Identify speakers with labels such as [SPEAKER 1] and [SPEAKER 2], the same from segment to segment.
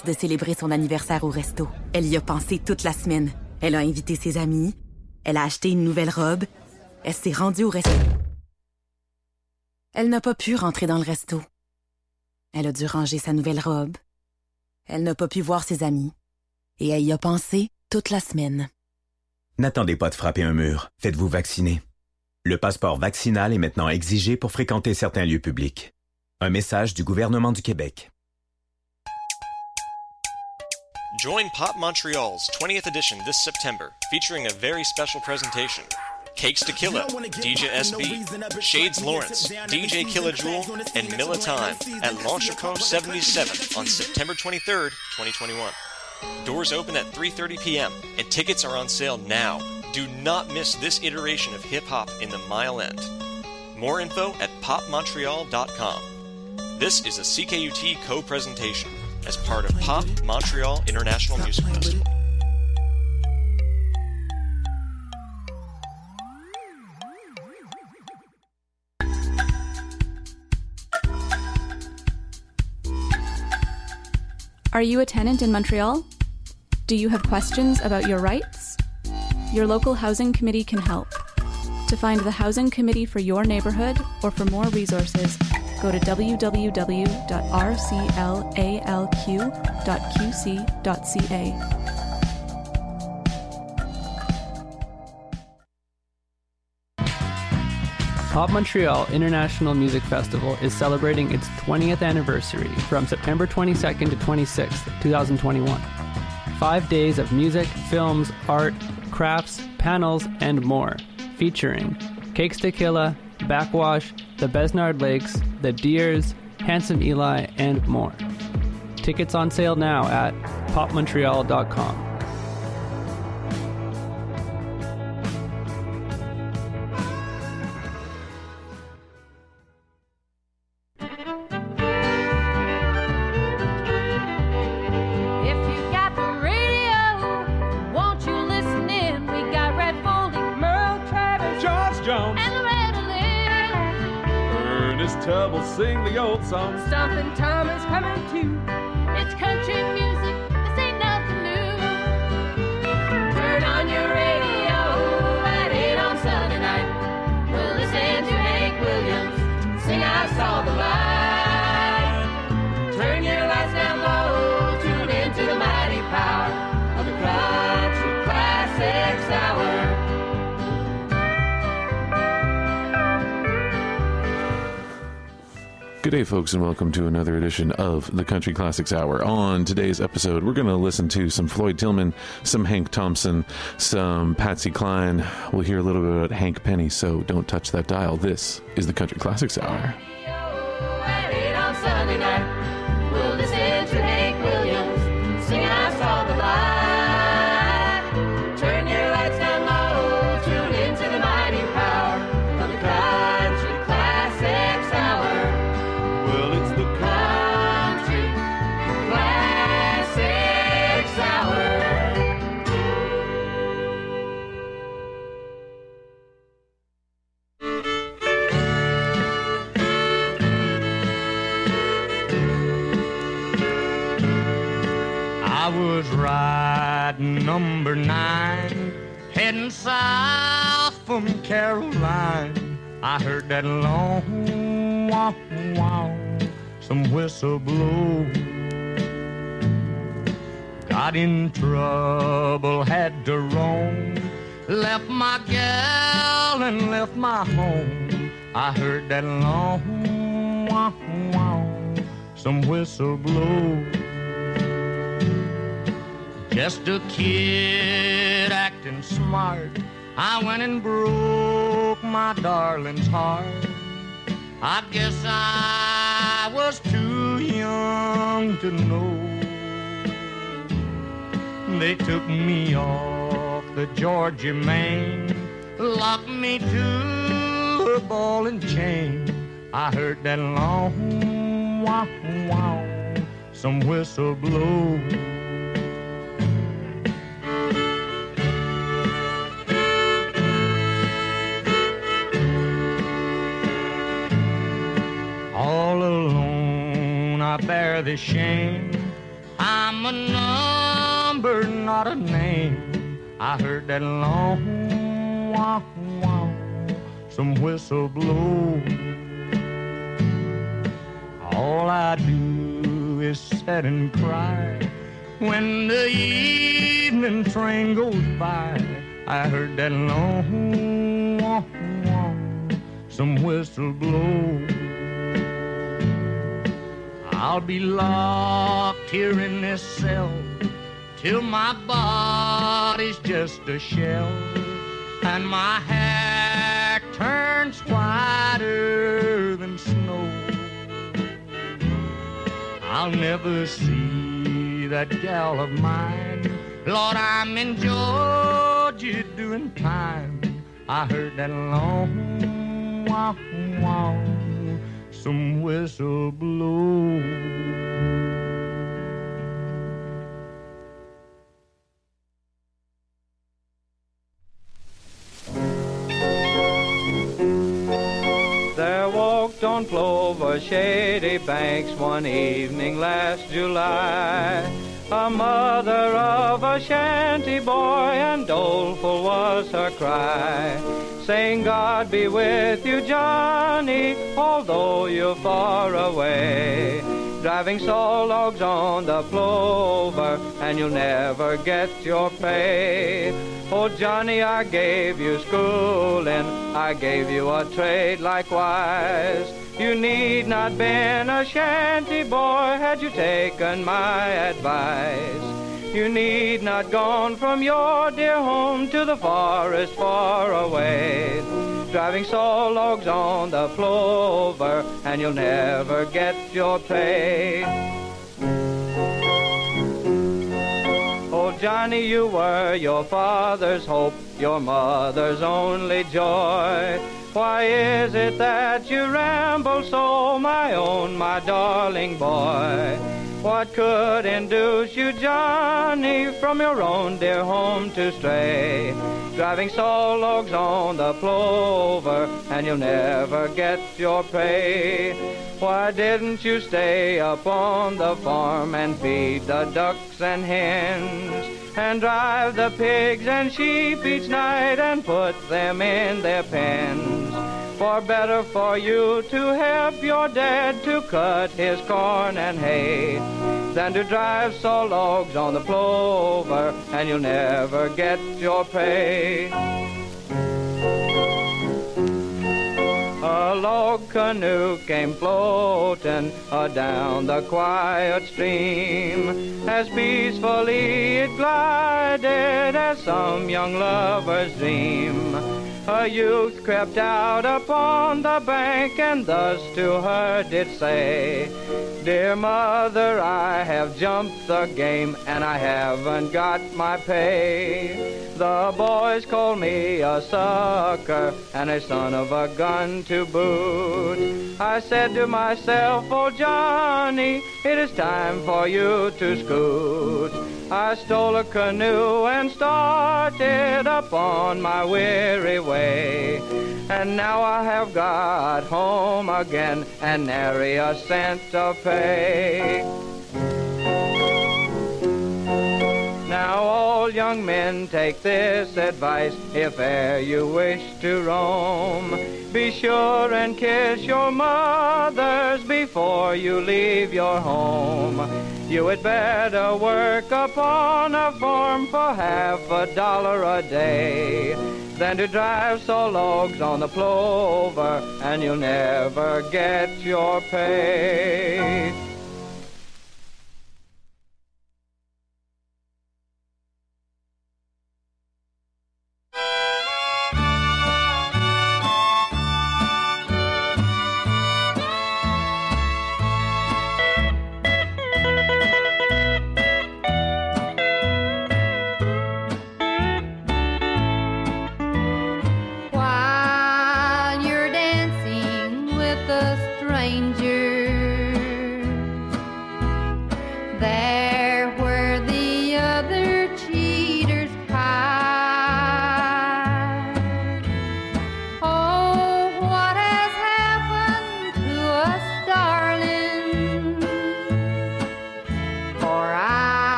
[SPEAKER 1] hâte de célébrer son anniversaire au resto. Elle y a pensé toute la semaine. Elle a invité ses amis. Elle a acheté une nouvelle robe. Elle s'est rendue au resto. Elle n'a pas pu rentrer dans le resto. Elle a dû ranger sa nouvelle robe. Elle n'a pas pu voir ses amis. Et elle y a pensé toute la semaine.
[SPEAKER 2] N'attendez pas de frapper un mur. Faites-vous vacciner. Le passeport vaccinal est maintenant exigé pour fréquenter certains lieux publics. Un message du gouvernement du Québec.
[SPEAKER 3] Join Pop Montreal's 20th edition this September, featuring a very special presentation. Cakes Tequila, DJ SB, Shades Lawrence, DJ Kilajewel, and Milla Time at L'Enchecot 77 on September 23rd, 2021. Doors open at 3:30 p.m. and tickets are on sale now. Do not miss this iteration of hip-hop in the Mile End. More info at popmontreal.com. This is a CKUT co-presentation as part of Pop Montreal International Music Festival.
[SPEAKER 4] Are you a tenant in Montreal? Do you have questions about your rights? Your local housing committee can help. To find the housing committee for your neighborhood or for more resources, go to www.rclalq.qc.ca.
[SPEAKER 5] Pop Montreal International Music Festival is celebrating its 20th anniversary from September 22nd to 26th, 2021. 5 days of music, films, art, crafts, panels, and more, featuring Cakes Tequila, Backwash, the Besnard Lakes, the Deers, Handsome Eli, and more. Tickets on sale now at popmontreal.com.
[SPEAKER 6] Sing the old song.
[SPEAKER 7] Stompin' Tom is coming too. It's country music, this ain't nothing new. Turn on your radio at 8 on Sunday night. We'll listen to Hank Williams sing I Saw the Light. Turn your lights down low, tune into the mighty power of the Country Classics Hour.
[SPEAKER 6] Good day, folks, and welcome to another edition of the Country Classics Hour. On today's episode, we're going to listen to some Floyd Tillman, some Hank Thompson, some Patsy Cline. We'll hear a little bit about Hank Penny, so don't touch that dial. This is the Country Classics Hour.
[SPEAKER 7] At 8 on Sunday night, we'll listen to Hank Williams sing I Saw the Light. Turn your lights down low, tune into the mighty power of the Country Classics Hour.
[SPEAKER 6] Well, it's the
[SPEAKER 7] Country Classics Hour.
[SPEAKER 8] I was riding number 9, heading south from Caroline. I heard that long wow, wow, some whistle blow. Got in trouble, had to roam. Left my gal and left my home. I heard that long wow, wow, some whistle blow. Just a kid acting smart, I went and broke my darling's heart. I guess I was too young to know. They took me off the Georgia main, locked me to a ball and chain. I heard that long wow, wow, some whistle blow. All alone I bear the shame. I'm I'm a number, not a name. I heard that long wow, wow, some whistle blow. All I do is sit and cry when the evening train goes by. I heard that long wow, wow, some whistle blow. I'll be locked here in this cell till my body's just a shell and my hair turns whiter than snow. I'll never see that gal of mine. Lord, I'm in Georgia doing time. I heard that long wow, wow, some whistle blow.
[SPEAKER 9] There walked on Clover shady banks one evening last July a mother of a shanty boy, and doleful was her cry, saying, God be with you, Johnny, although you're far away, driving saw logs on the plover, and you'll never get your pay. Oh, Johnny, I gave you schooling, I gave you a trade likewise. You need not been a shanty boy had you taken my advice. You need not gone from your dear home to the forest far away, driving saw logs on the plover, and you'll never get your pay. Oh, Johnny, you were your father's hope, your mother's only joy. Why is it that you ramble so, my own, my darling boy? What could induce you, Johnny, from your own dear home to stray, driving saw logs on the plover, and you'll never get your pay? Why didn't you stay up on the farm and feed the ducks and hens, and drive the pigs and sheep each night and put them in their pens? For better for you to help your dad to cut his corn and hay than to drive saw logs on the plover, and you'll never get your pay. A log canoe came floating down the quiet stream, as peacefully it glided as some young lovers dream. A youth crept out upon the bank and thus to her did say, Dear mother, I have jumped the game and I haven't got my pay. The boys call me a sucker and a son of a gun to boot. I said to myself, oh Johnny, it is time for you to scoot. I stole a canoe and started upon my weary way, and now I have got home again and nary a cent to pay. Now all young men take this advice, if e'er you wish to roam, be sure and kiss your mothers before you leave your home. You had better work upon a farm for $50 a day than to drive saw logs on the plover, and you'll never get your pay.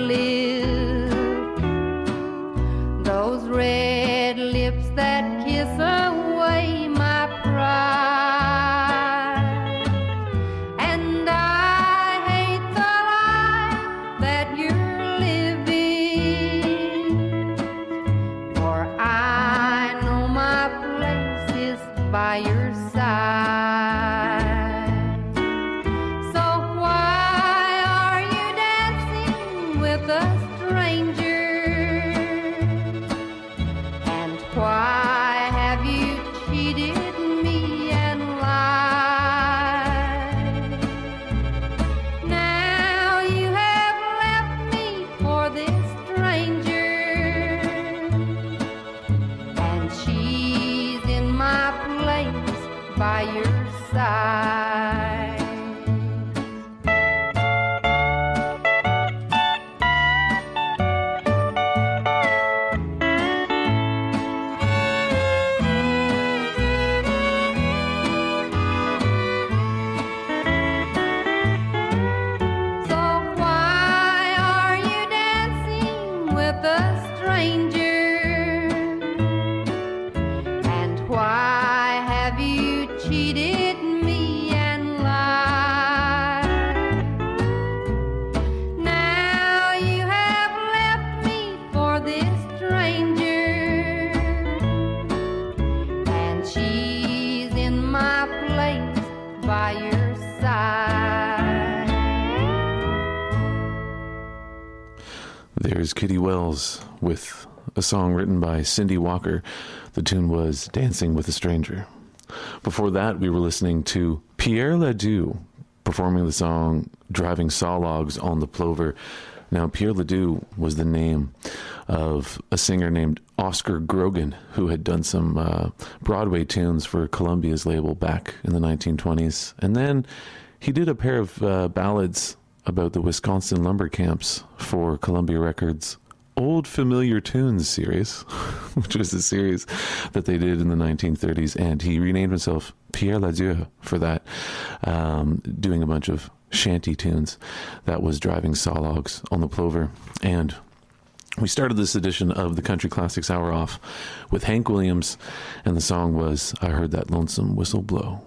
[SPEAKER 7] lips, those red lips that kiss away my pride. And I hate the life that you're living, for I know my place is by your side. So why are you dancing with a stranger? And why have you cheated me and lied? Now you have left me for this stranger, and she's in my place by your side. So why are you dancing with a stranger? And why have you cheated me and lied? Now you have left me for this stranger, and she's in my place by your side.
[SPEAKER 6] There's Kitty Wells with a song written by Cindy Walker. The tune was Dancing with a Stranger. Before that, we were listening to Pierre Ledoux performing the song Driving Saw Logs on the Plover. Now, Pierre Ledoux was the name of a singer named Oscar Grogan, who had done some Broadway tunes for Columbia's label back in the 1920s. And then he did a pair of ballads about the Wisconsin lumber camps for Columbia Records' Old Familiar Tunes series, which was a series that they did in the 1930s, and he renamed himself Pierre Ledoux for that, doing a bunch of shanty tunes. That was Driving Saw Logs on the Plover. And we started this edition of the Country Classics Hour off with Hank Williams, and the song was I Heard That Lonesome Whistle Blow.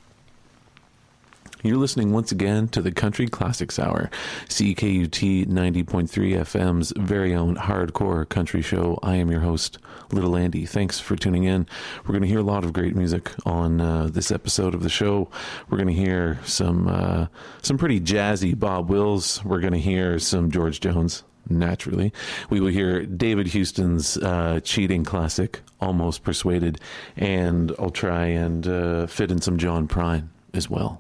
[SPEAKER 6] You're listening once again to the Country Classics Hour, CKUT 90.3 FM's very own hardcore country show. I am your host, Little Andy. Thanks for tuning in. We're going to hear a lot of great music on this episode of the show. We're going to hear some pretty jazzy Bob Wills. We're going to hear some George Jones, naturally. We will hear David Houston's cheating classic, Almost Persuaded, and I'll try and fit in some John Prine as well.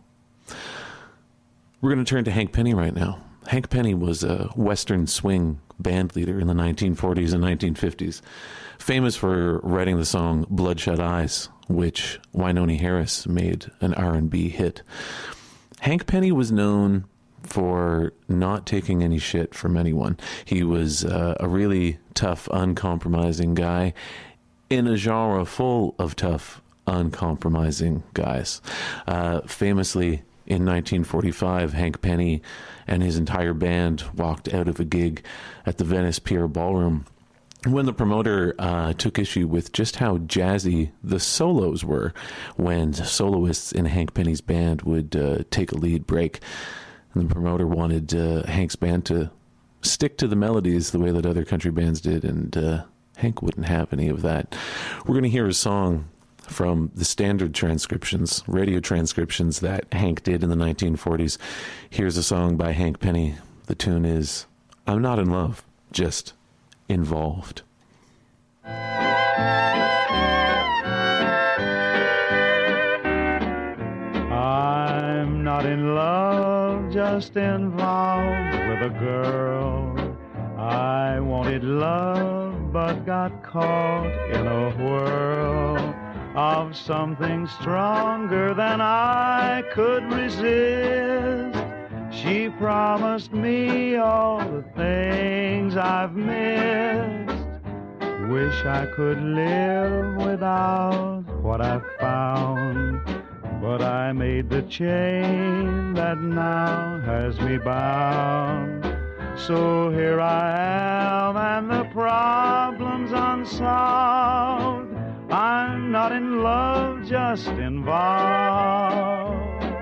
[SPEAKER 6] We're going to turn to Hank Penny right now. Hank Penny was a Western swing band leader in the 1940s and 1950s, famous for writing the song Bloodshot Eyes, which Wynonie Harris made an R&B hit. Hank Penny was known for not taking any shit from anyone. He was a really tough, uncompromising guy in a genre full of tough, uncompromising guys. Famously, in 1945, Hank Penny and his entire band walked out of a gig at the Venice Pier Ballroom when the promoter took issue with just how jazzy the solos were when soloists in Hank Penny's band would take a lead break. And the promoter wanted Hank's band to stick to the melodies the way that other country bands did, and Hank wouldn't have any of that. We're going to hear a song from the standard transcriptions, radio transcriptions that Hank did in the 1940s. Here's a song by Hank Penny. The tune is I'm Not in Love, Just Involved.
[SPEAKER 8] I'm not in love, just involved with a girl. I wanted love, but got caught in a whirl of something stronger than I could resist. She promised me all the things I've missed. Wish I could live without what I found, but I made the chain that now has me bound. So here I am and the problem's unsolved. I'm not in love, just involved.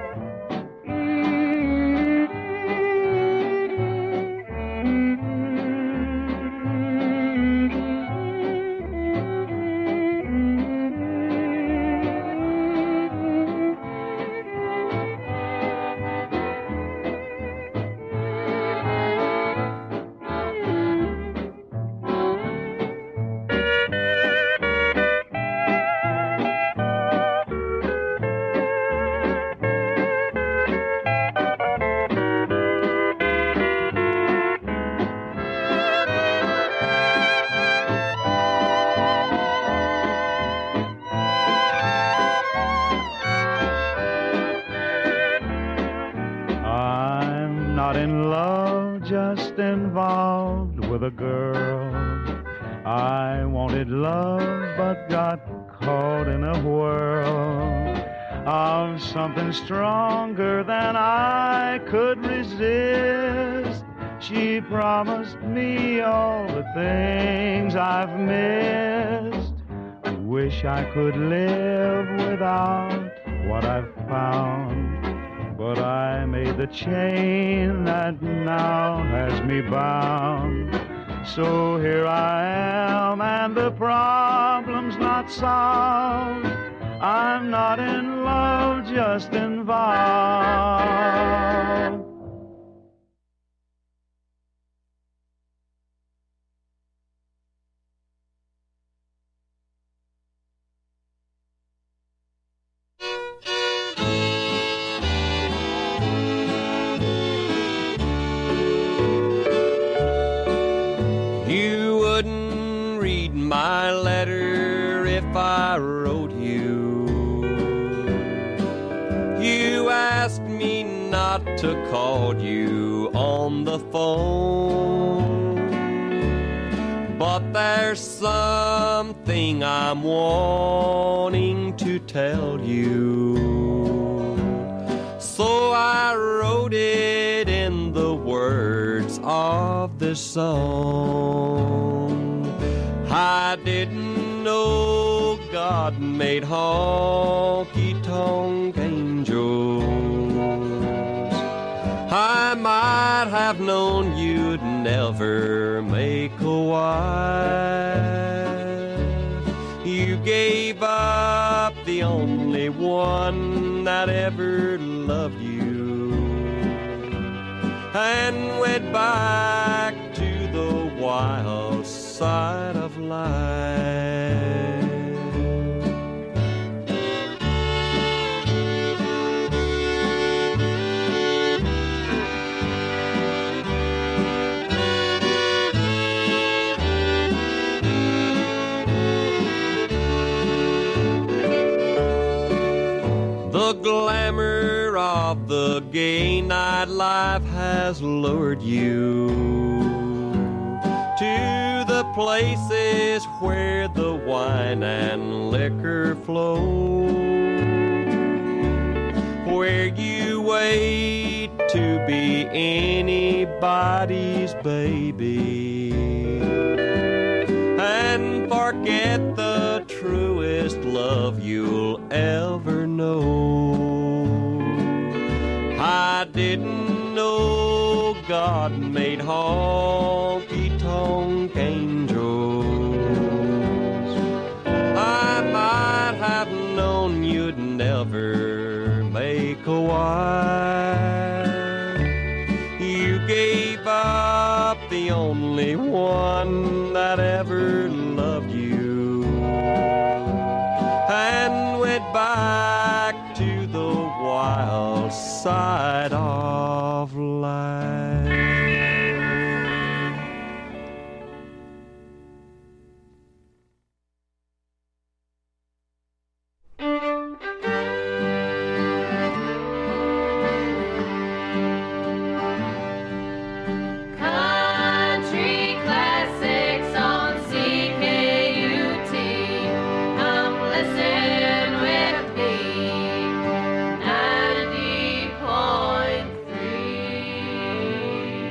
[SPEAKER 8] Involved with a girl. I wanted love but got caught in a whirl of something stronger than I could resist. She promised me all the things I've missed. Wish I could live without what I've found. But I made the chain that now has me bound. So here I am and the problem's not solved. I'm not in love, just involved.
[SPEAKER 10] My letter if I wrote you. You asked me not to call you on the phone, but there's something I'm wanting to tell you. So I wrote it in the words of this song. I didn't know God made honky-tonk angels. I might have known you'd never make a wife. You gave up the only one that ever loved you and went back to the wild side of life. The glamour of the gay nightlife has lured you to the places where the wine and liquor flow, where you wait to be anybody's baby and forget the truest love you'll ever know. I didn't know God made honky-tonk angels. I might have known you'd never make a wife. You gave up the only one that ever loved you and went back to the wild side of life.
[SPEAKER 7] Country classics on CKUT. Come listen with me. 90.3.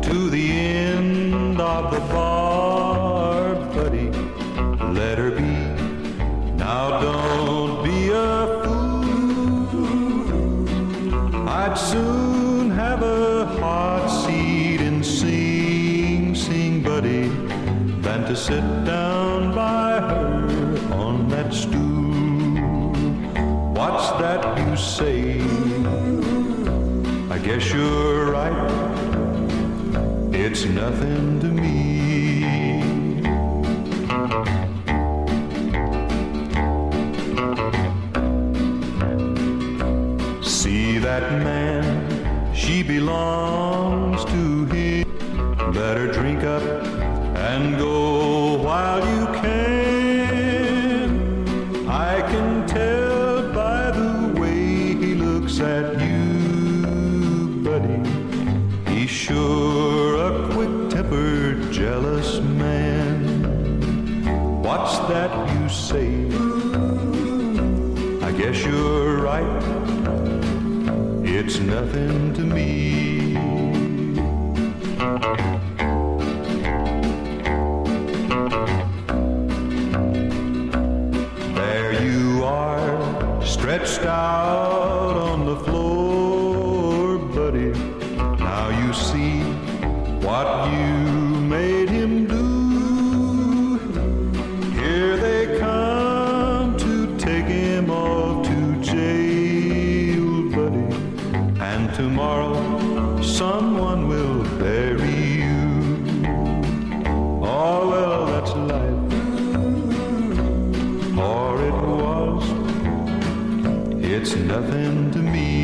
[SPEAKER 11] to the end of the bar, buddy, let her be. Now don't be a fool. I'd soon have a hot seat and sing, buddy, than to sit down by her on that stool. What's that you say? I guess you're right. It's nothing to me. See that man, she belongs to him. Better drink up and go while you can. I can tell by the way he looks at you, buddy. He's sure a quick-tempered, jealous man. What's that you say? I guess you're right. It's nothing to me. There you are, stretched out on the floor, buddy. Now you see what you made him do. Here they come to take him off to jail, buddy. And tomorrow someone will bury you. Oh, well, that's life. Or it was. It's nothing to me.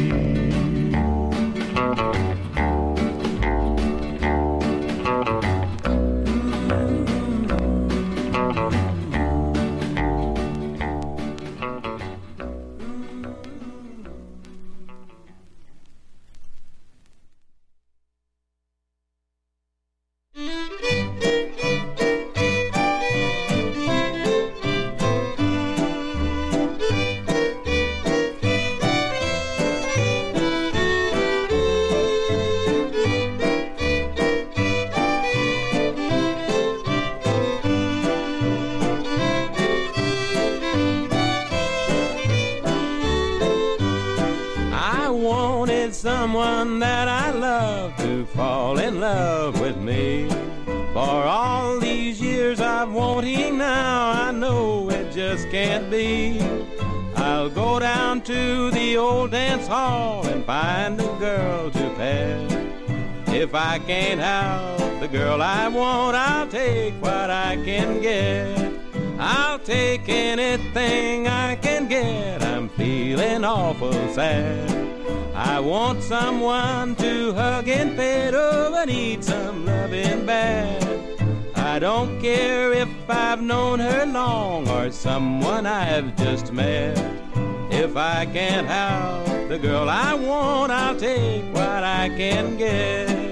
[SPEAKER 10] Someone that I love to fall in love with me. For all these years I've wanting now, I know it just can't be. I'll go down to the old dance hall and find a girl to pet. If I can't have the girl I want, I'll take what I can get. I'll take anything I can get. I'm feeling awful sad. I want someone to hug and pet, oh, I need some loving bad. I don't care if I've known her long or someone I've just met. If I can't have the girl I want, I'll take what I can get.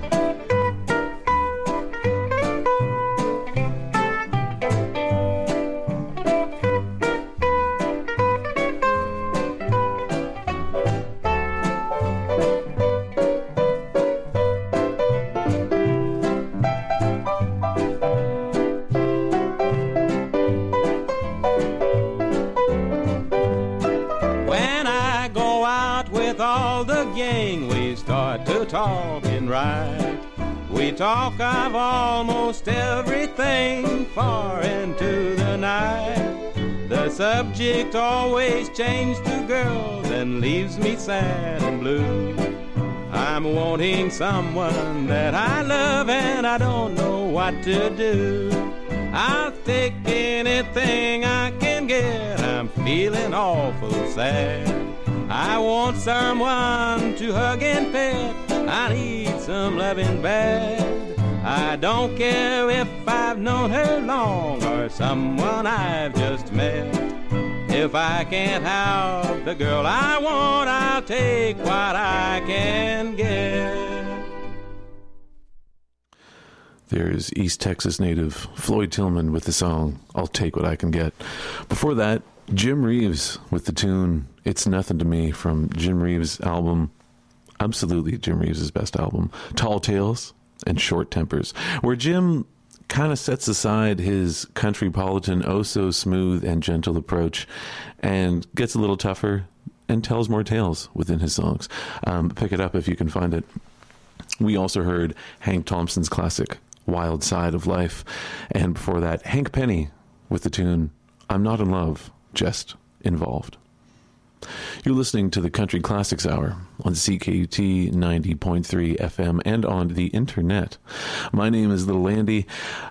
[SPEAKER 10] Talking right, we talk of almost everything far into the night. The subject always changed to girls and leaves me sad and blue. I'm wanting someone that I love and I don't know what to do. I'll take anything I can get. I'm feeling awful sad. I want someone to hug and pet. I need some loving bad. I don't care if I've known her long or someone I've just met. If I can't have the girl I want, I'll take what I can get.
[SPEAKER 6] There's East Texas native Floyd Tillman with the song, I'll Take What I Can Get. Before that, Jim Reeves with the tune It's Nothing to Me from Jim Reeves' album absolutely Jim Reeves' best album, Tall Tales and Short Tempers, where Jim kind of sets aside his countrypolitan, oh-so-smooth and gentle approach and gets a little tougher and tells more tales within his songs. Pick it up if you can find it. We also heard Hank Thompson's classic, Wild Side of Life, and before that, Hank Penny with the tune, I'm Not in Love, Just Involved. You're listening to the Country Classics Hour on CKUT 90.3 FM and on the internet. My name is Little Andy.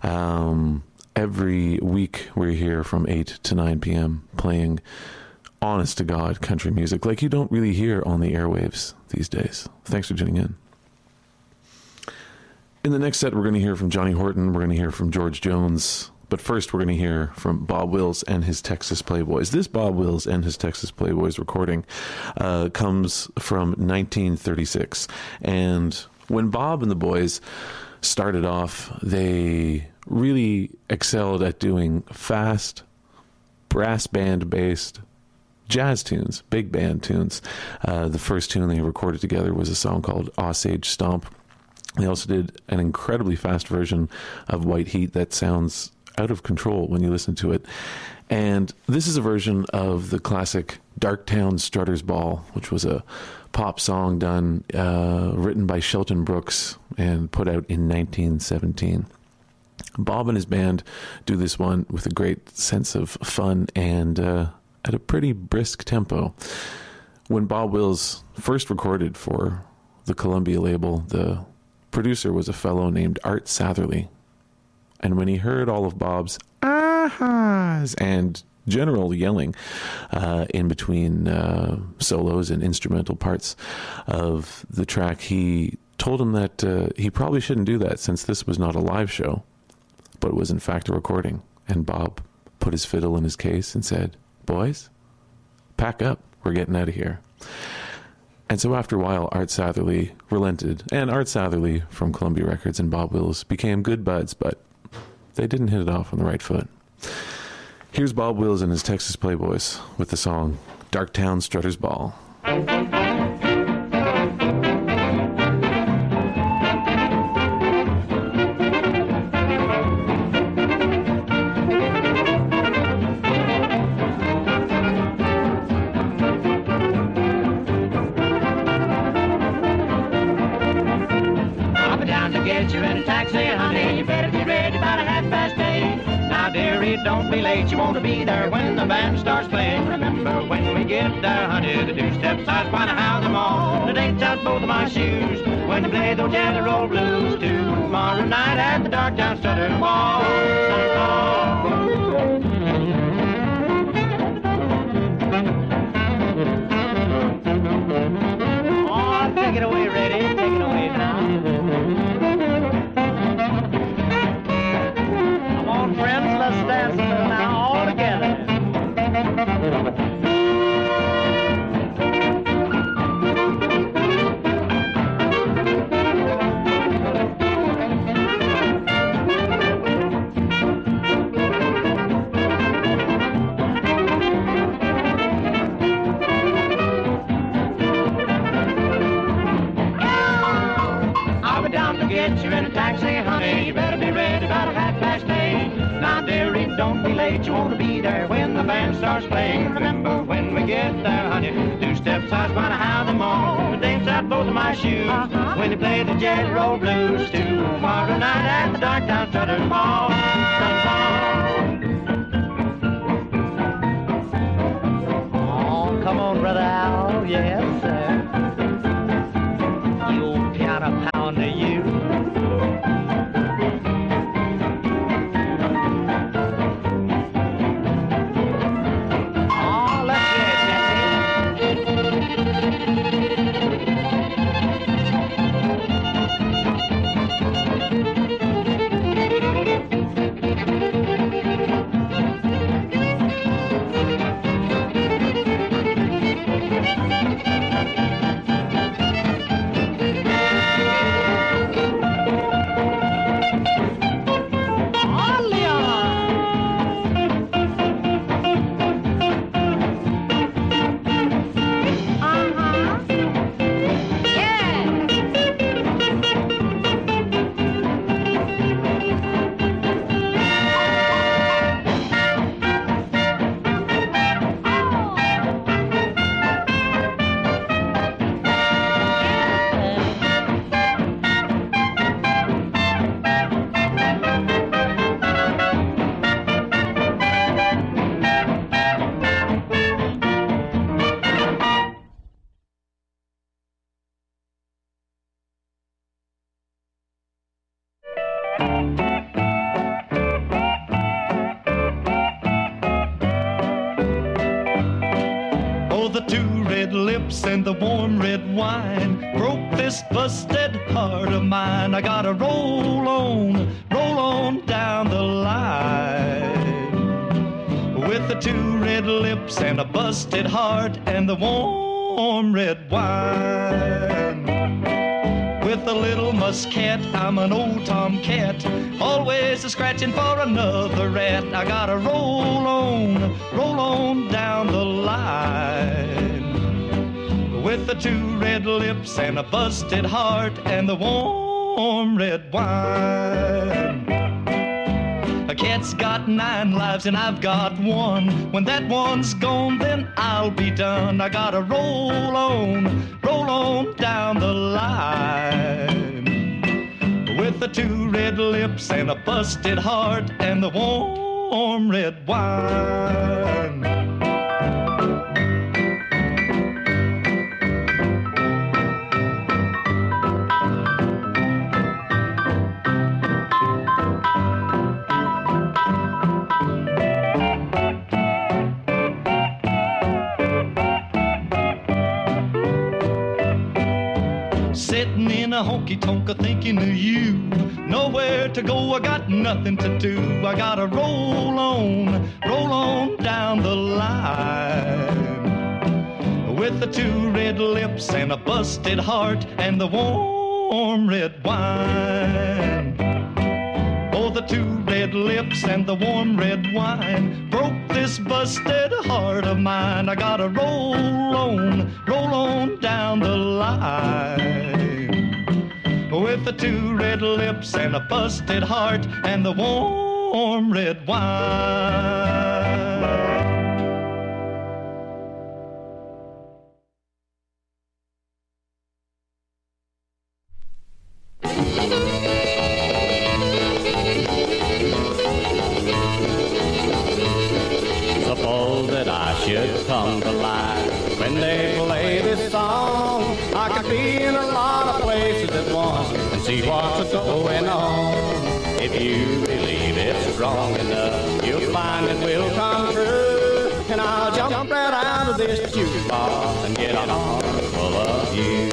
[SPEAKER 6] Every week we're here from 8 to 9 p.m. playing honest-to-God country music like you don't really hear on the airwaves these days. Thanks for tuning in. In the next set, we're going to hear from Johnny Horton. We're going to hear from George Jones. But first, we're going to hear from Bob Wills and his Texas Playboys. This Bob Wills and his Texas Playboys recording comes from 1936. And when Bob and the boys started off, they really excelled at doing fast, brass band-based jazz tunes, big band tunes. The first tune they recorded together was a song called Osage Stomp. They also did an incredibly fast version of White Heat that sounds out of control when you listen to it. And this is a version of the classic Darktown Strutter's Ball, which was a pop song done, written by Shelton Brooks and put out in 1917. Bob and his band do this one with a great sense of fun and at a pretty brisk tempo. When Bob Wills first recorded for the Columbia label, the producer was a fellow named Art Satherley. And when he heard all of Bob's ahas and general yelling in between solos and instrumental parts of the track, he told him that he probably shouldn't do that since this was not a live show, but was in fact a recording. And Bob put his fiddle in his case and said, "Boys, pack up, we're getting out of here." And so after a while, Art Satherley relented, and Art Satherley from Columbia Records and Bob Wills became good buds, but they didn't hit it off on the right foot. Here's Bob Wills and his Texas Playboys with the song Darktown Strutter's Ball.
[SPEAKER 12] Don't be late, you want to be there when the band starts playing. Remember when we get there, honey, the two-step sides find a house them all. The dates out both of my shoes when you play those jelly roll blues. Tomorrow night at the Darktown Strutter's Ball. Oh, take it away, Reddy, take it away now. Come on, friends, let's dance now all together. I'll be down to get you in a taxi, honey. You better be ready about 8:30. Now, dearie, don't be late. You want to be there when the band starts playing. Remember when we get there, honey, two-step sides find a house them all. The dates out both of my shoes when you play the jelly roll blues. Tomorrow night at the Darktown Strutter's Ball. Oh, come on, Brother Al. Yes, sir. You old piano pounder, you.
[SPEAKER 11] lips and the warm red wine broke this busted heart of mine. I gotta roll on down the line with the two red lips and a busted heart and the warm red wine. With a little muscat, I'm an old tomcat, always a-scratching for another rat. I gotta roll on down the line with the two red lips and a busted heart and the warm red wine. A cat's got 9 lives and I've got 1. When that one's gone, then I'll be done. I gotta roll on down the line with the two red lips and a busted heart and the warm red wine. Sitting in a honky-tonk thinking of you. Nowhere to go, I got nothing to do. I gotta roll on down the line with the two red lips and a busted heart and the warm red wine. Oh, the two red lips and the warm red wine broke this busted heart of mine. I gotta roll on down the line with the two red lips and a busted heart and the warm red wine.
[SPEAKER 10] Suppose that I should come to life when they play this song. I could be in a lot of places at once and see what's going on. If you believe it's strong enough, you'll find it will come true. And I'll jump right out of this jukebox and get an arm full of you.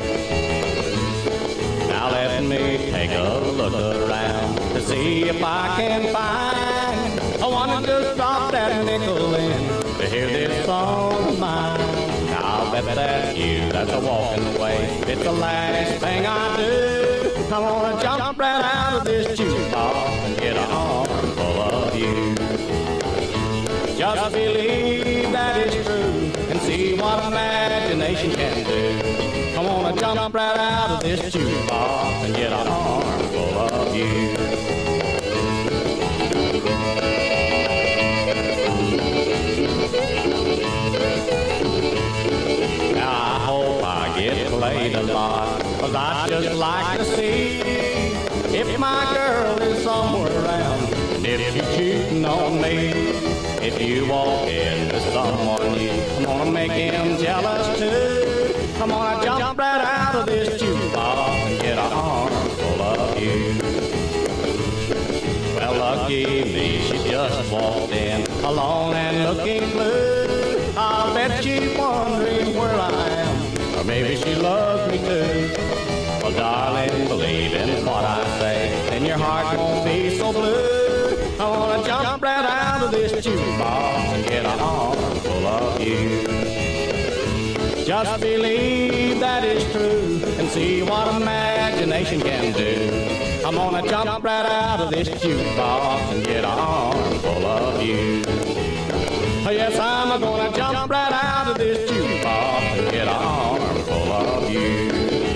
[SPEAKER 10] Now let me take a look around to see if I can find one to drop that nickel in to hear this song of mine. Now I'll bet that's you that's a walking away. It's the last thing I do. I wanna jump right out of this jukebox and get an arm full of you. Just believe that it's true and see what imagination can do. I wanna jump right out of this jukebox and get an arm full of you. Now I hope I get played a lot, 'cause I just like to see if my girl is somewhere around, and if she's cheating on me. If you walk into someone new, I'm gonna make him jealous too. I'm gonna jump right out of this jukebox and get an arm full of you. Well, lucky me, she just walked in, alone and looking blue. I'll bet she's wondering where I am, or maybe she loves me too. Well, darling, believe in what I say, and your heart won't be so blue. I wanna jump right out of this jukebox and get an arm full of you. Just believe that it's true and see what imagination can do. I'm gonna jump right out of this jukebox and get an arm full of you. Yes, I'm gonna jump right out of this jukebox and get an arm full of you.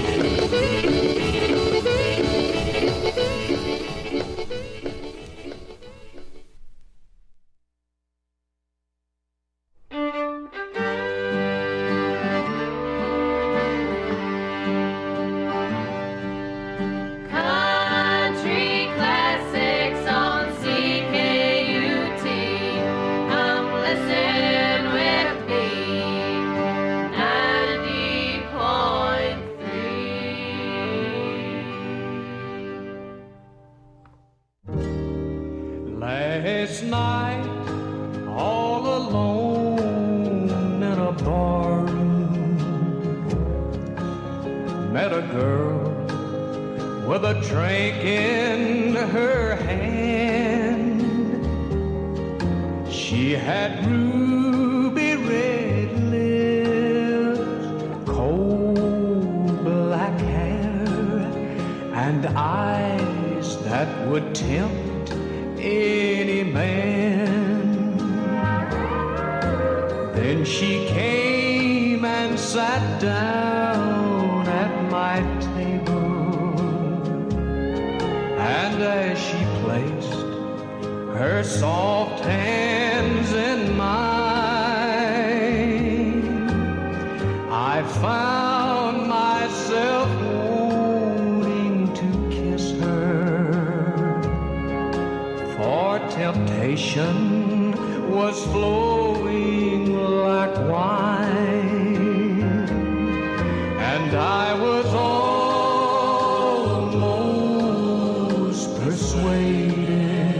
[SPEAKER 8] Last night, all alone in a barroom, met a girl with a drink in her hand. She had ruby red lips, cold black hair, and eyes that would tempt any man. Then she came and sat down at my table, and as she placed her soft hands in mine, I found myself wanting to kiss her, for temptation was flowing like wine, and I was almost persuaded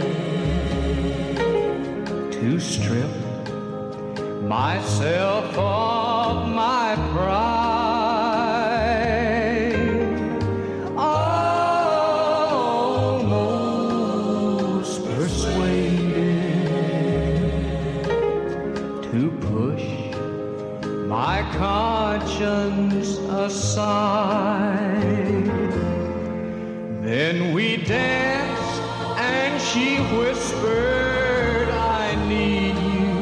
[SPEAKER 8] to strip myself of my pride. Almost persuaded to push my conscience aside. Then we danced and she whispered, I need you.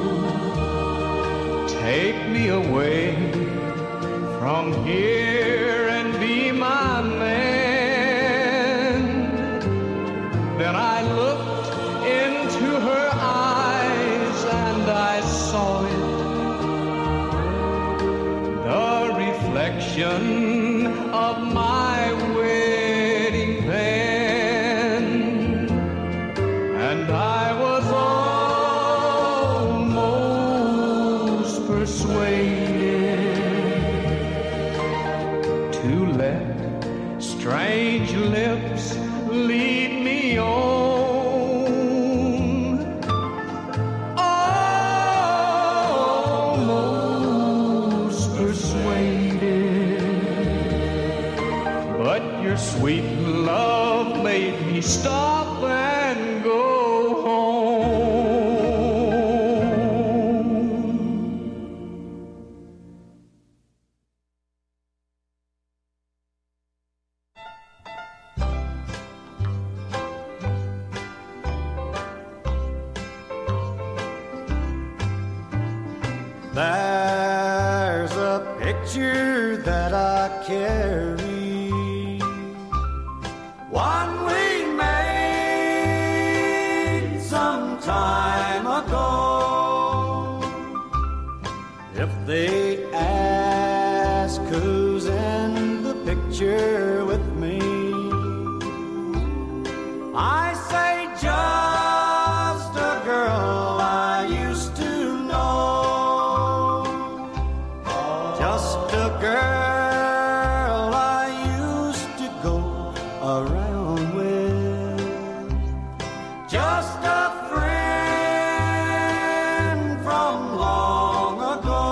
[SPEAKER 8] Take me away from here and be my man. Then I looked into her eyes and I saw it, the reflection of my wedding band, and I was almost persuaded to let strange lips lead me on. Almost persuaded, but your sweet love made me stop and go home.
[SPEAKER 13] There's a picture that I carry, one we made some time ago. If they ask who's in the picture with me, I say just a girl I used to know. Just a girl I used to go around with. Just a friend from long ago.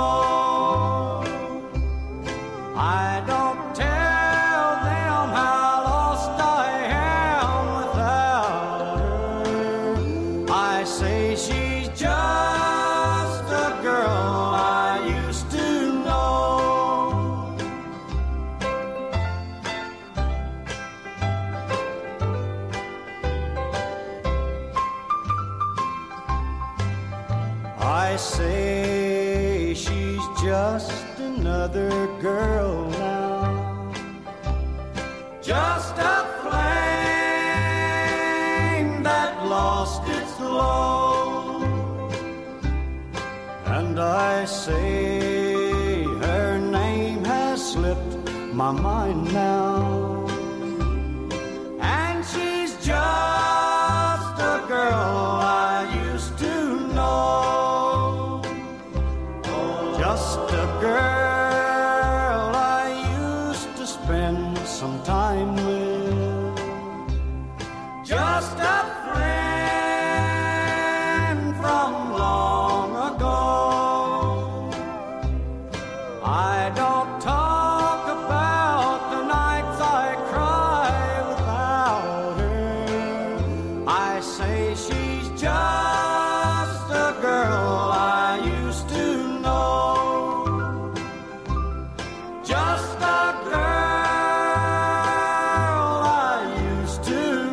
[SPEAKER 13] I don't tell them how lost I am without her. I say she's just a girl I used to know. I say she's just another girl now, just a flame that lost its glow. And I say her name has slipped my mind now, and she's just a girl I used to know. Just a girl I used to spend some time with. Just a friend from long ago. I don't talk about say she's just a girl I used to know. Just a girl I used to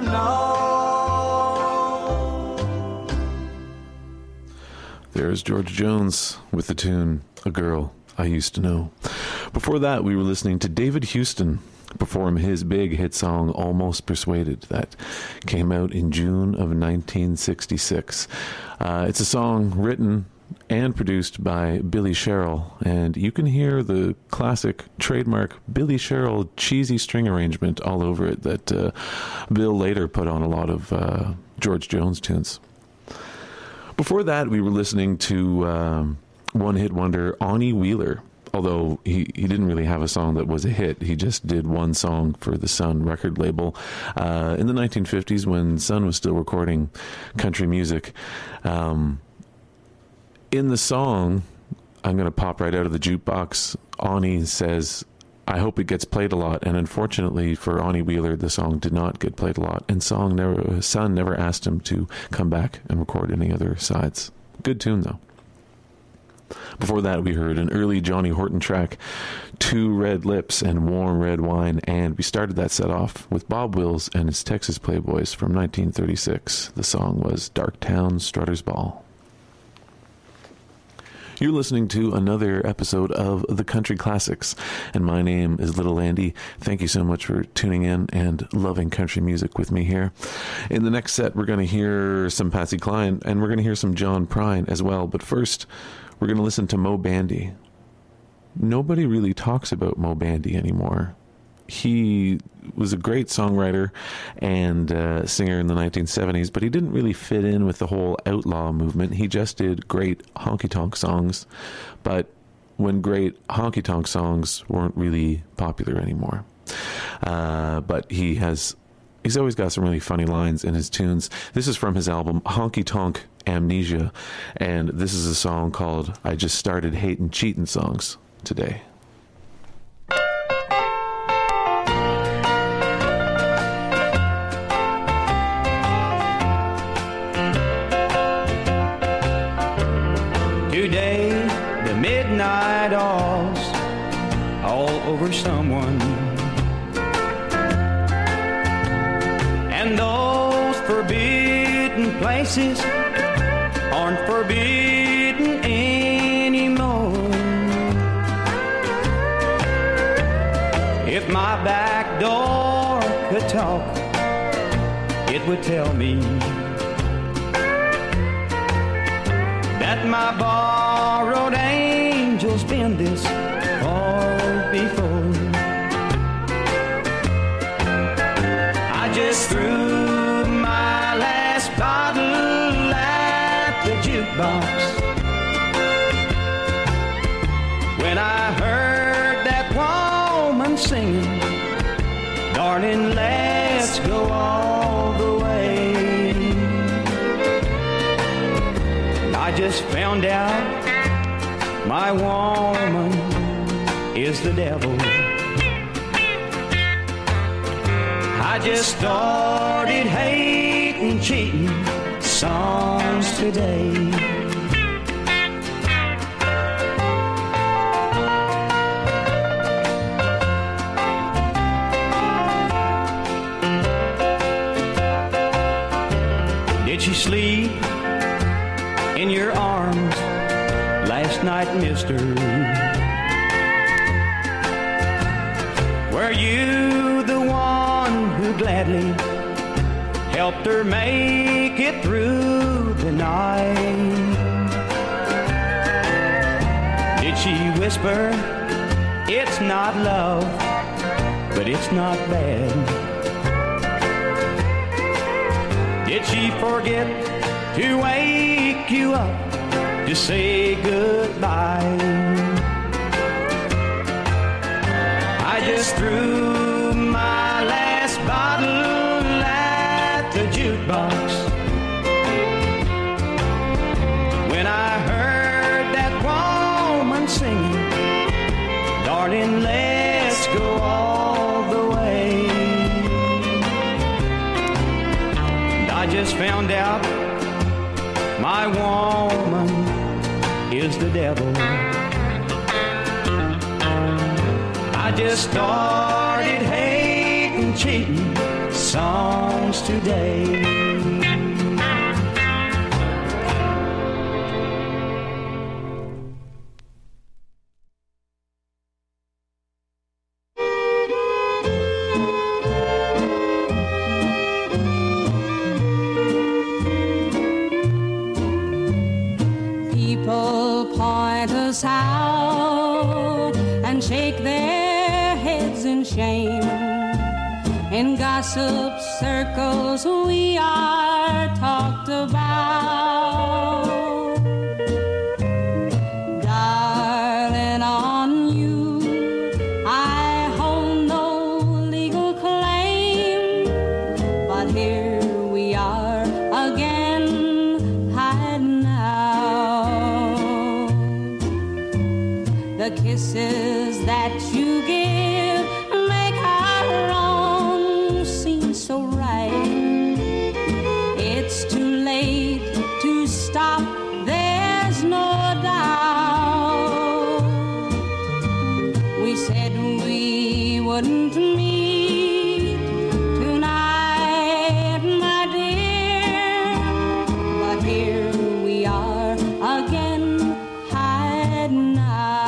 [SPEAKER 13] know.
[SPEAKER 6] There's George Jones with the tune A Girl I Used to Know. Before that, we were listening to David Houston perform his big hit song Almost Persuaded, that came out in June of 1966. It's a song written and produced by Billy Sherrill, and you can hear the classic trademark Billy Sherrill cheesy string arrangement all over it that Bill later put on a lot of George Jones tunes. Before that, we were listening to one-hit wonder Onnie Wheeler. Although he didn't really have a song that was a hit. He just did one song for the Sun record label in the 1950s when Sun was still recording country music. In the song, I'm going to pop right out of the jukebox, Onnie says, I hope it gets played a lot. And unfortunately for Onnie Wheeler, the song did not get played a lot. And Sun never asked him to come back and record any other sides. Good tune, though. Before that, we heard an early Johnny Horton track, Two Red Lips and Warm Red Wine, and we started that set off with Bob Wills and his Texas Playboys from 1936. The song was Darktown Strutter's Ball. You're listening to another episode of The Country Classics, and my name is Little Andy. Thank you so much for tuning in and loving country music with me here. In the next set, we're going to hear some Patsy Cline, and we're going to hear some John Prine as well, but first, we're going to listen to Moe Bandy. Nobody really talks about Moe Bandy anymore. He was a great songwriter and singer in the 1970s, but he didn't really fit in with the whole outlaw movement. He just did great honky-tonk songs, but when great honky-tonk songs weren't really popular anymore. But he's always got some really funny lines in his tunes. This is from his album Honky Tonk Amnesia, and this is a song called I Just Started Hating Cheatin' Songs Today.
[SPEAKER 14] Today, the midnight all's all over someone, and those forbidden places aren't forbidden anymore. If my back door could talk, it would tell me that my borrowed angel's been this far before. I just threw my last bottle at the jukebox when I heard that woman singing, darling, let's go all the way. I just found out my woman is the devil. I just started hating cheating songs today. Did she sleep in your arms last night, mister? Were you the one who gladly helped her make it through the night? Did she whisper, it's not love, but it's not bad? Did she forget to wake you up to say goodbye? I just threw my last bottle at the jukebox when I heard that woman singing, darling, let's go all the way. I I just found out my woman is the devil. I just started hating, cheating songs today.
[SPEAKER 15] People point us out and shake their heads in shame. In gossip circles we are talked about. Darling, on you I hold no legal claim, but here we are again hiding out. The kisses that you give make our wrong seem so right. It's too late to stop, there's no doubt. We said we wouldn't meet tonight, my dear, but here we are again hiding out.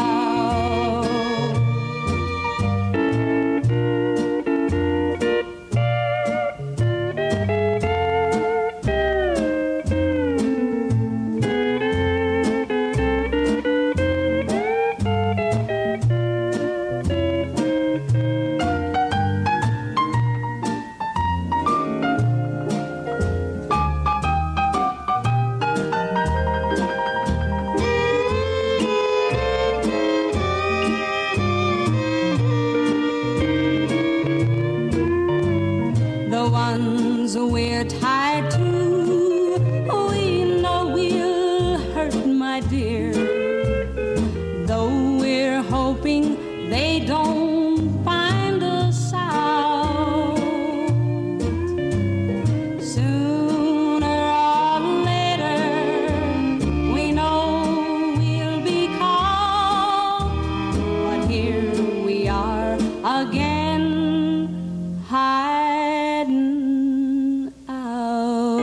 [SPEAKER 15] The ones we're tied to, we know we'll hurt, my dear. Though we're hoping they don't find us out. Sooner or later, we know we'll be caught. But here we are again, hiding out.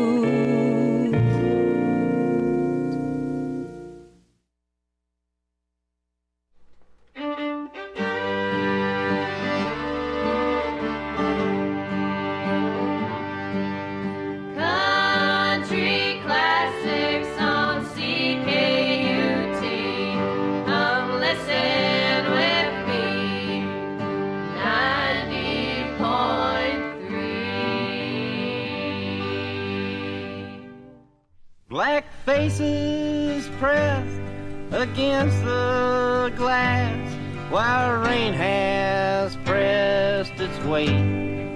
[SPEAKER 7] Country classics on CKUT. Come listen with me. 90.3.
[SPEAKER 13] Black faces pressed against the glass while rain has pressed its weight.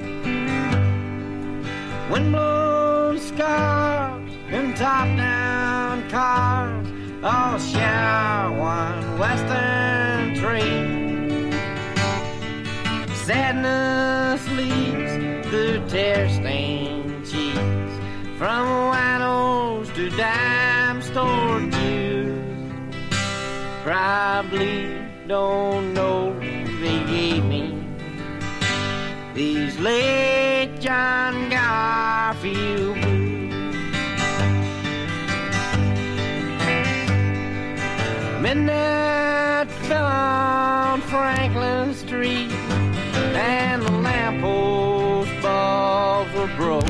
[SPEAKER 13] Windblown scarves and top-down cars all share one western trait. Sadness leaks through tear-stained cheeks, from winos to dime store Jews. Probably don't know they gave me these late John Garfield blues. Midnight fell on Franklin Street, and the lamppost bulbs were broke.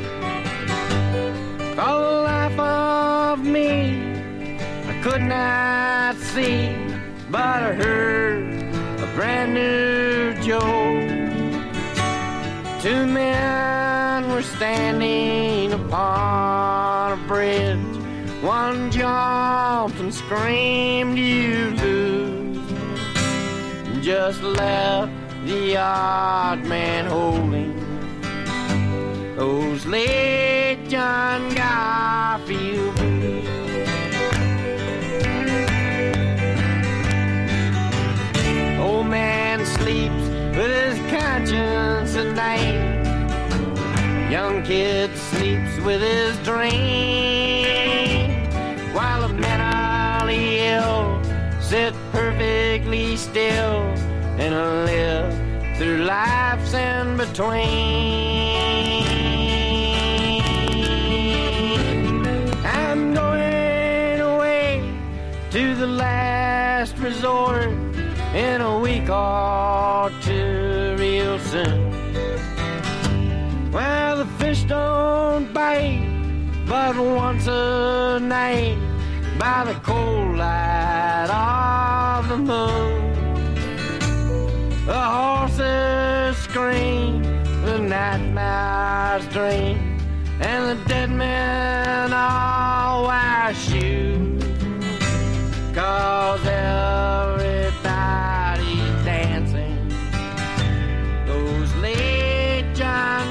[SPEAKER 13] For the life of me, I could not see, but I heard a brand new joke. Two men were standing upon a bridge. One jumped and screamed, "You lose!" Just left the odd man holding those late John Garfield blues. Old man sleeps with his conscience at night. Young kid sleeps with his dream, while the mentally ill sit perfectly still and live through life's in between. I'm going away to the last resort in a week or two real soon. Well, the fish don't bite but once a night by the cold light of the moon. The horses scream, the night mouse dream, and the dead men all wear shoes, 'cause everybody's dancing those late John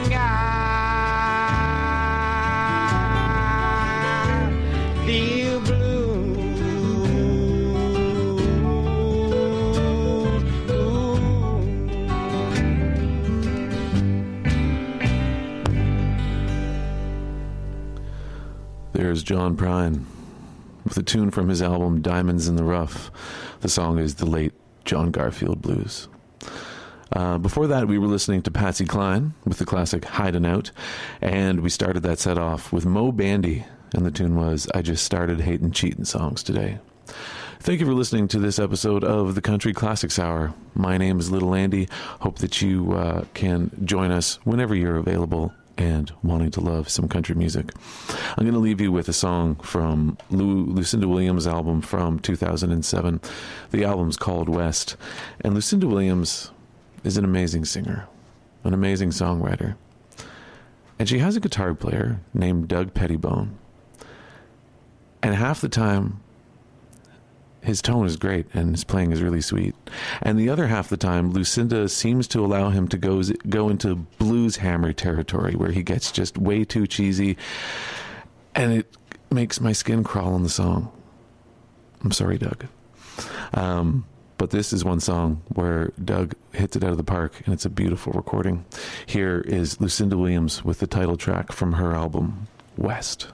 [SPEAKER 13] guys feel blue.
[SPEAKER 6] There's John Prine with a tune from his album Diamonds in the Rough. The song is The Late John Garfield Blues. Before that, we were listening to Patsy Cline with the classic Hidin' Out, and we started that set off with Mo Bandy, and the tune was I Just Started Hating Cheatin' Songs Today. Thank you for listening to this episode of the Country Classics Hour. My name is Little Andy. Hope that you can join us whenever you're available and wanting to love some country music. I'm going to leave you with a song from Lucinda Williams' album from 2007. The album's called West. And Lucinda Williams is an amazing singer, an amazing songwriter. And she has a guitar player named Doug Pettibone. And half the time, his tone is great and his playing is really sweet. And the other half the time, Lucinda seems to allow him to go into blues hammer territory where he gets just way too cheesy. And it makes my skin crawl on the song. I'm sorry, Doug. But this is one song where Doug hits it out of the park, and it's a beautiful recording. Here is Lucinda Williams with the title track from her album, West.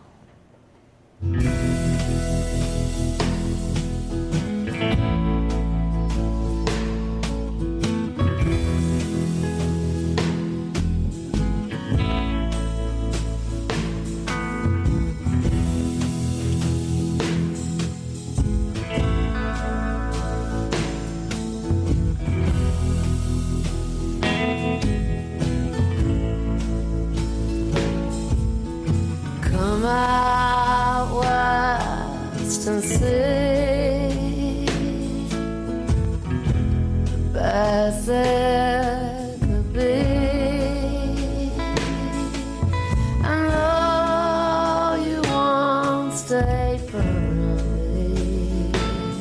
[SPEAKER 15] Come out west and see the best there could be. I know you won't stay permanently.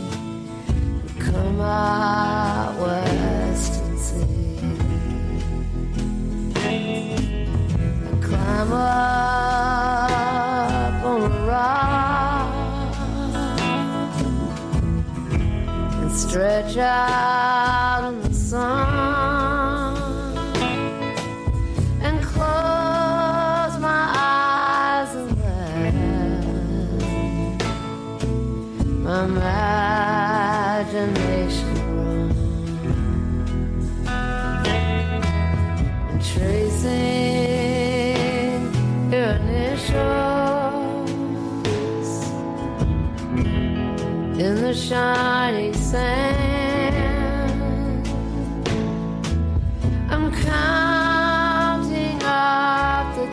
[SPEAKER 15] Come out west and see. And climb up on a rock and stretch out in the sun and close my eyes and let my imagination run and tracing your initials in the shiny sand. I'm counting up the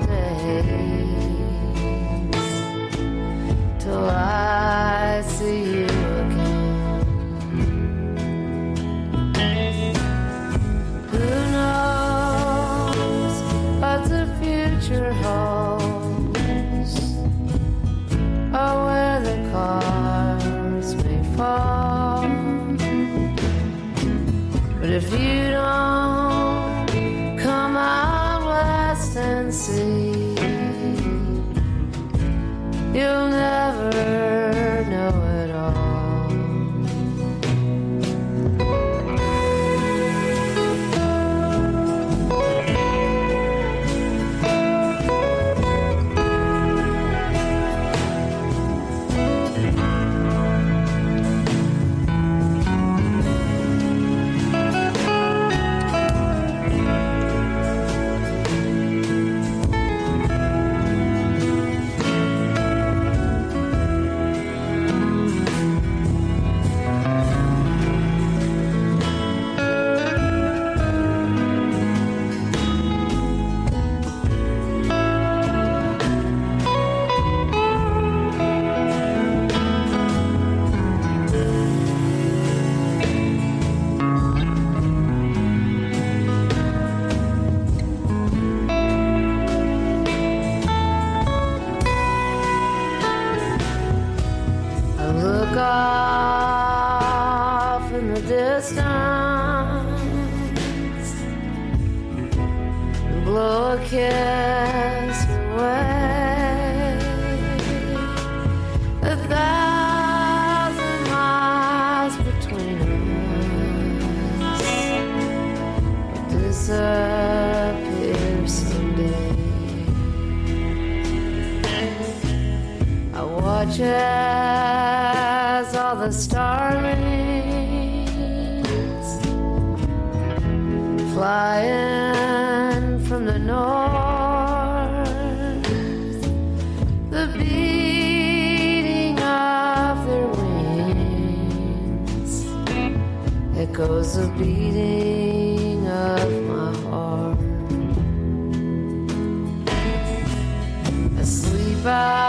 [SPEAKER 15] days till I see you again. Who knows what the future holds, or where the cars may fall. But if you don't come out west and see, you'll never know it all. such as all the starlings flying from the north, the beating of their wings echoes the beating of my heart. Asleep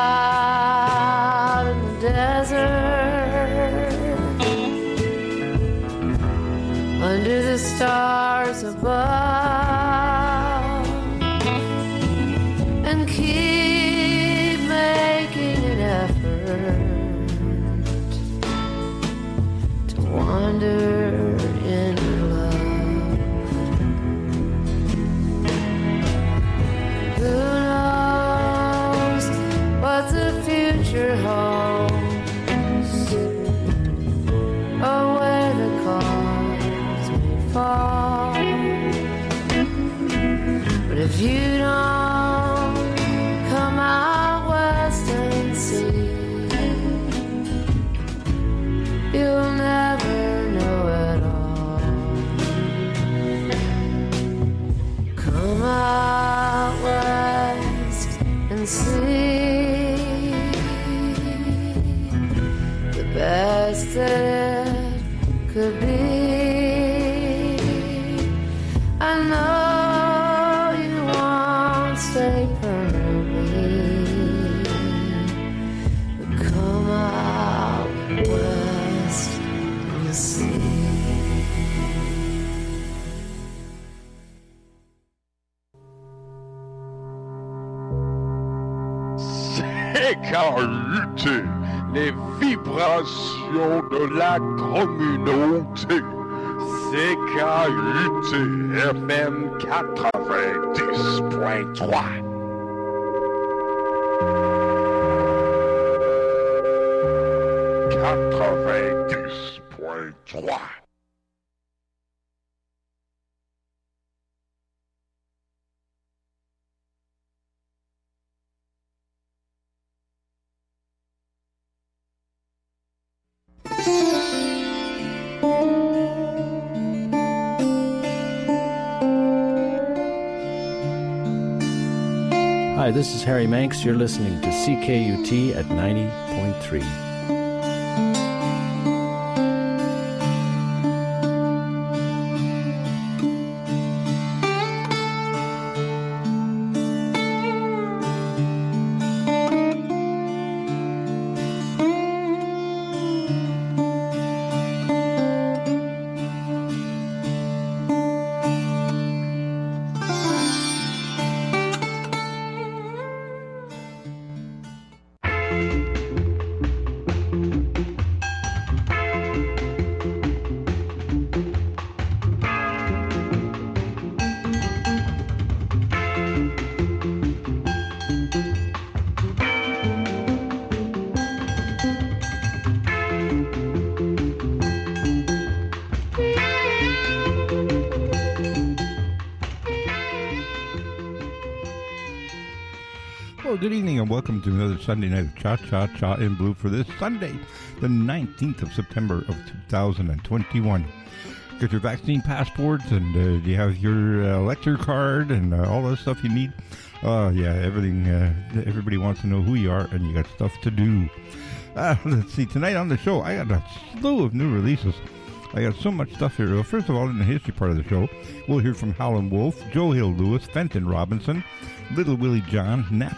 [SPEAKER 15] out in the desert, under the stars above, and keep making an effort to wander in love. Who knows what the future holds, or where the cards may fall. But if you don't come out west and see, you'll never know at all. Come out west and see the best that it could be. I know you won't stay permanently, but come out west and see.
[SPEAKER 16] CKUT, les vibrations de la communauté. CKUT FM 90.3.
[SPEAKER 17] Hi, this is Harry Manx. You're listening to CKUT at 90.3.
[SPEAKER 18] Good evening and welcome to another Sunday night of Cha-Cha-Cha in Blue for this Sunday, the 19th of September of 2021. Get your vaccine passports and do you have your elector card and all that stuff you need? Yeah, everything. Everybody wants to know who you are and you got stuff to do. Let's see, tonight on the show, I got a slew of new releases. I got so much stuff here. Well, first of all, in the history part of the show, we'll hear from Howlin' Wolf, Joe Hill Lewis, Fenton Robinson, Little Willie John, Nat